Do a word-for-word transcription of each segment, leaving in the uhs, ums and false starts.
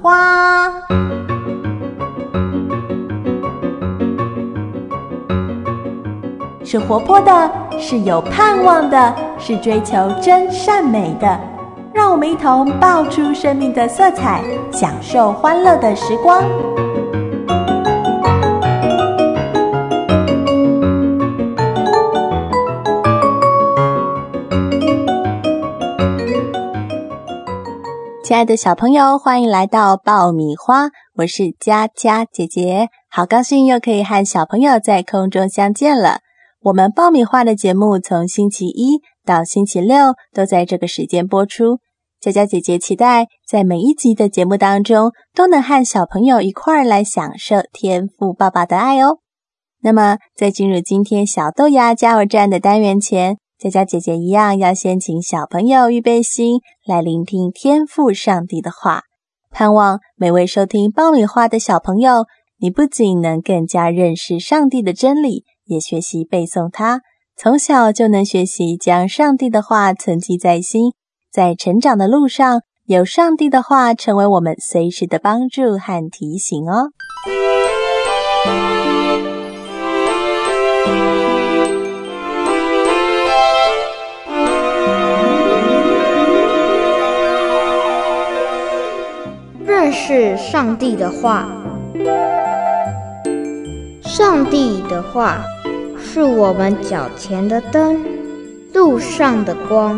花。是活泼的，是有盼望的，是追求真善美的。让我们一同爆出生命的色彩，享受欢乐的时光。亲爱的小朋友，欢迎来到爆米花，我是佳佳姐姐，好高兴又可以和小朋友在空中相见了。我们爆米花的节目从星期一到星期六都在这个时间播出。佳佳姐姐期待在每一集的节目当中都能和小朋友一块儿来享受天父爸爸的爱哦。那么在进入今天小豆芽加油站的单元前，佳佳姐姐一样要先请小朋友预备心来聆听天父上帝的话。盼望每位收听爆米花的小朋友，你不仅能更加认识上帝的真理，也学习背诵它，从小就能学习将上帝的话存记在心，在成长的路上，有上帝的话成为我们随时的帮助和提醒哦。 认识上帝的话。上帝的话是我们脚前的灯，路上的光。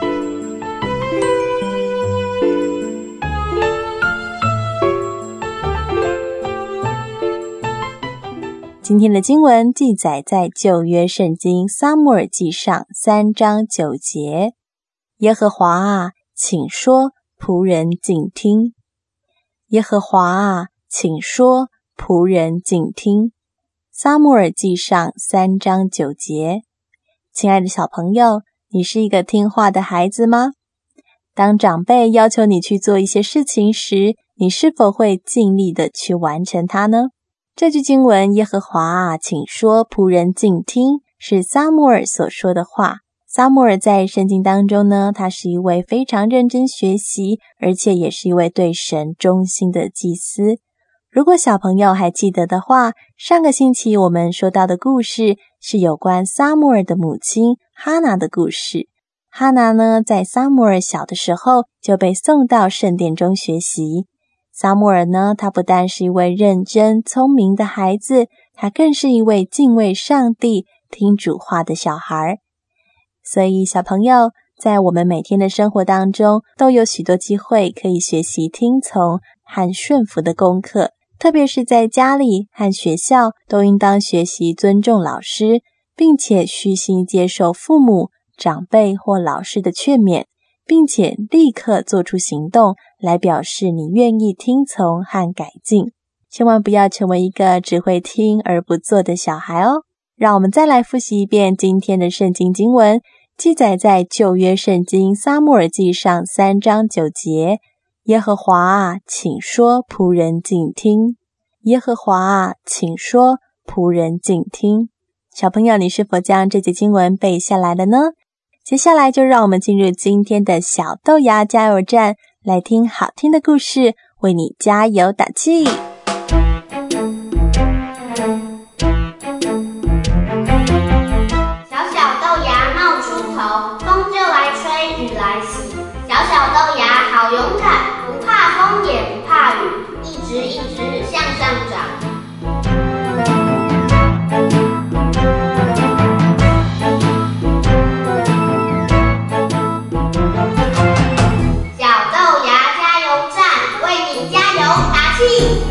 今天的经文记载在旧约圣经撒母耳记上三章九节。耶和华啊，请说，仆人静听。耶和华啊，请说，仆人静听。撒母耳记上三章九节。亲爱的小朋友，你是一个听话的孩子吗？当长辈要求你去做一些事情时，你是否会尽力的去完成它呢？这句经文，耶和华啊，请说，仆人静听，是撒母耳所说的话。撒母耳在圣经当中呢，他是一位非常认真学习，而且也是一位对神忠心的祭司。如果小朋友还记得的话，上个星期我们说到的故事是有关撒母耳的母亲哈拿的故事。哈拿呢，在撒母耳小的时候就被送到圣殿中学习。撒母耳呢，他不但是一位认真聪明的孩子，他更是一位敬畏上帝、听主话的小孩。所以小朋友，在我们每天的生活当中，都有许多机会可以学习听从和顺服的功课，特别是在家里和学校，都应当学习尊重老师，并且虚心接受父母、长辈或老师的劝勉，并且立刻做出行动来表示你愿意听从和改进。千万不要成为一个只会听而不做的小孩哦。让我们再来复习一遍今天的圣经经文，记载在旧约圣经撒母耳记上三章九节。耶和华啊，请说，仆人静听。耶和华啊，请说，仆人静听。小朋友，你是否将这节经文背下来了呢？接下来就让我们进入今天的小豆芽加油站，来听好听的故事，为你加油打气。 小小豆芽好勇敢，不怕风也不怕雨，一直一直向上长。小豆芽加油站，为你加油打气。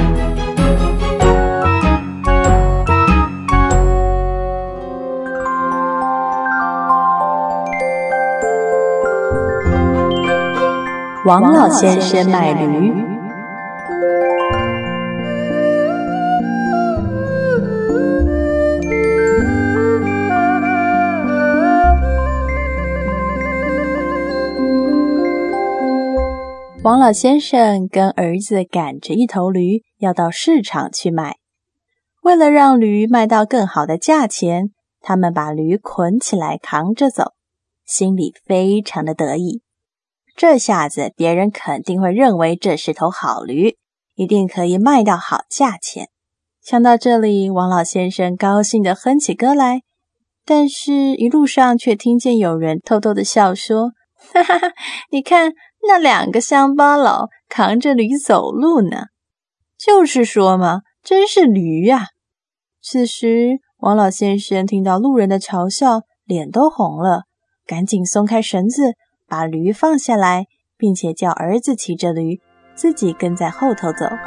王老先生买驴。王老先生跟儿子赶着一头驴要到市场去卖。为了让驴卖到更好的价钱，他们把驴捆起来扛着走，心里非常的得意。 这下子别人肯定会认为这是头好驴，一定可以卖到好价钱。想到这里，王老先生高兴地哼起歌来，但是一路上却听见有人偷偷地笑说，哈哈哈，你看那两个乡巴佬扛着驴走路呢。就是说嘛，真是驴啊。此时王老先生听到路人的嘲笑，脸都红了，赶紧松开绳子，把驴放下来，并且叫儿子骑着驴，自己跟在后头走。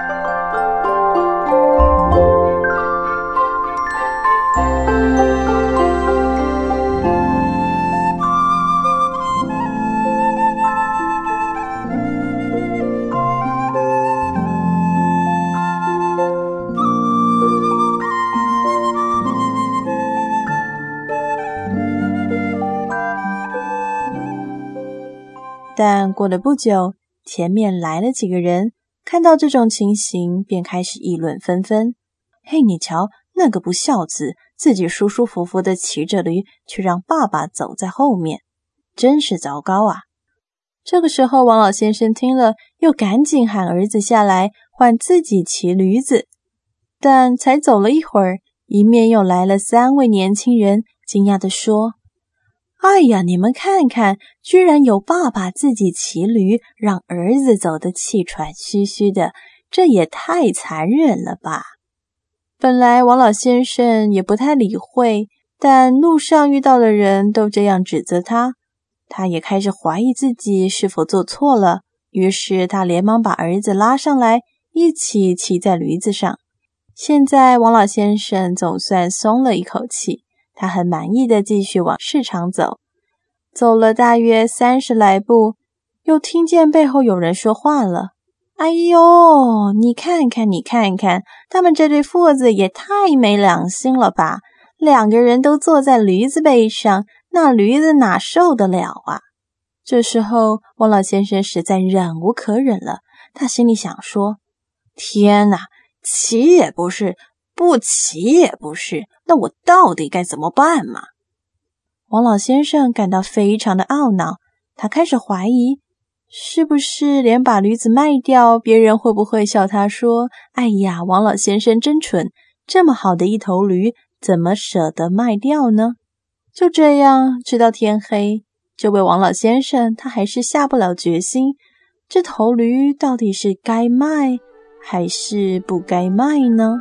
但过了不久，前面来了几个人，看到这种情形，便开始议论纷纷。嘿，你瞧，那个不孝子，自己舒舒服服地骑着驴，却让爸爸走在后面，真是糟糕啊！这个时候，王老先生听了，又赶紧喊儿子下来，换自己骑驴子。但才走了一会儿，迎面又来了三位年轻人，惊讶地说，哎呀，你们看看，居然有爸爸自己骑驴，让儿子走得气喘吁吁的，这也太残忍了吧！本来王老先生也不太理会，但路上遇到的人都这样指责他，他也开始怀疑自己是否做错了，于是他连忙把儿子拉上来，一起骑在驴子上。现在王老先生总算松了一口气，他很满意的继续往市场走，走了大约三十来步，又听见背后有人说话了。哎呦，你看看你看看，他们这对父子也太没良心了吧，两个人都坐在驴子背上，那驴子哪受得了啊？这时候王老先生实在忍无可忍了，他心里想说，天哪，骑也不是，不骑也不是，那我到底该怎么办嘛？王老先生感到非常的懊恼，他开始怀疑，是不是连把驴子卖掉，别人会不会笑他说，哎呀，王老先生真蠢，这么好的一头驴，怎么舍得卖掉呢？就这样，直到天黑，这位王老先生他还是下不了决心，这头驴到底是该卖还是不该卖呢？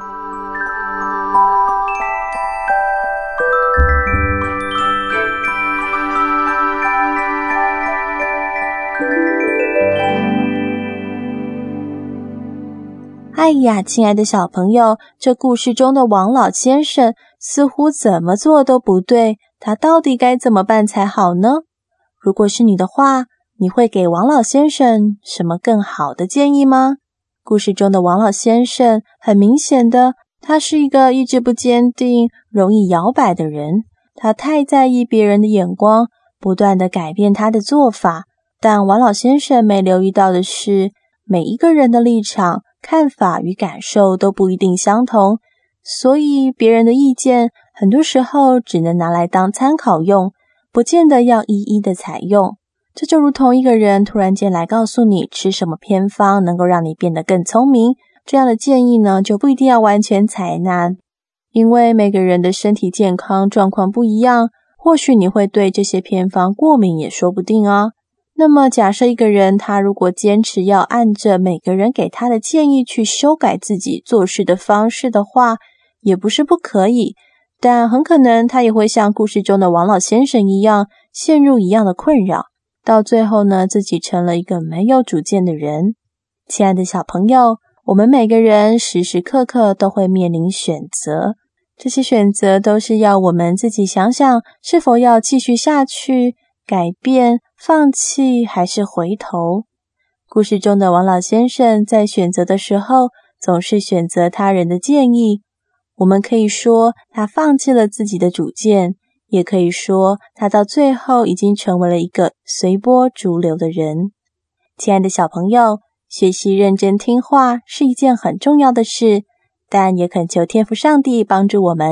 哎呀，亲爱的小朋友，这故事中的王老先生似乎怎么做都不对，他到底该怎么办才好呢？如果是你的话，你会给王老先生什么更好的建议吗？故事中的王老先生，很明显的，他是一个意志不坚定、容易摇摆的人，他太在意别人的眼光，不断的改变他的做法。但王老先生没留意到的是，每一个人的立场、看法与感受都不一定相同，所以别人的意见很多时候只能拿来当参考用，不见得要一一的采用。这就如同一个人突然间来告诉你吃什么偏方能够让你变得更聪明，这样的建议呢，就不一定要完全采纳，因为每个人的身体健康状况不一样，或许你会对这些偏方过敏也说不定啊。那么假设一个人他如果坚持要按着每个人给他的建议去修改自己做事的方式的话，也不是不可以，但很可能他也会像故事中的王老先生一样，陷入一样的困扰，到最后呢，自己成了一个没有主见的人。亲爱的小朋友，我们每个人时时刻刻都会面临选择，这些选择都是要我们自己想想，是否要继续下去，改变、放弃还是回头。故事中的王老先生在选择的时候，总是选择他人的建议。我们可以说他放弃了自己的主见，也可以说他到最后已经成为了一个随波逐流的人。亲爱的小朋友，学习认真听话是一件很重要的事，但也恳求天父上帝帮助我们，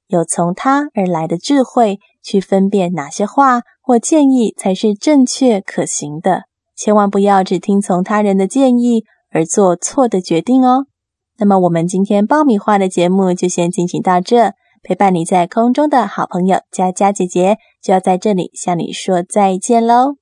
有从他而来的智慧，去分辨哪些话或建议才是正确可行的。千万不要只听从他人的建议而做错的决定哦。那么我们今天爆米花的节目就先进行到这，陪伴你在空中的好朋友佳佳姐姐就要在这里向你说再见咯。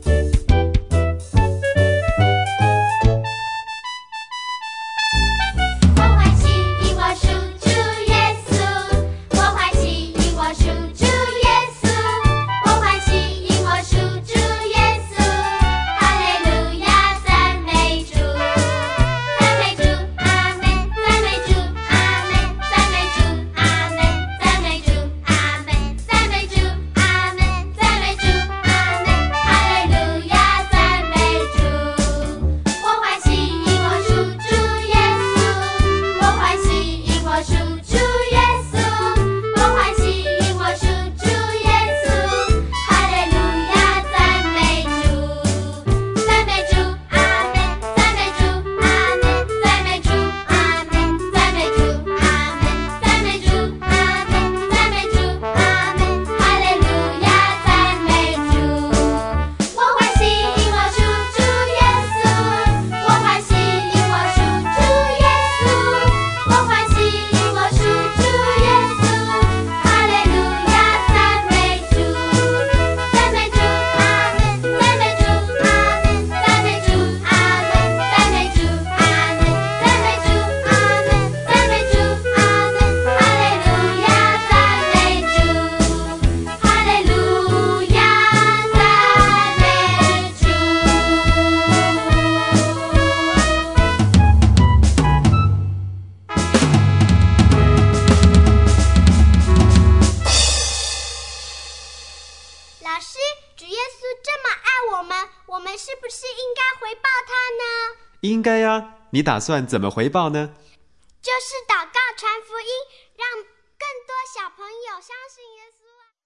应该呀，你打算怎么回报呢？ 就是祷告传福音，让更多小朋友相信耶稣。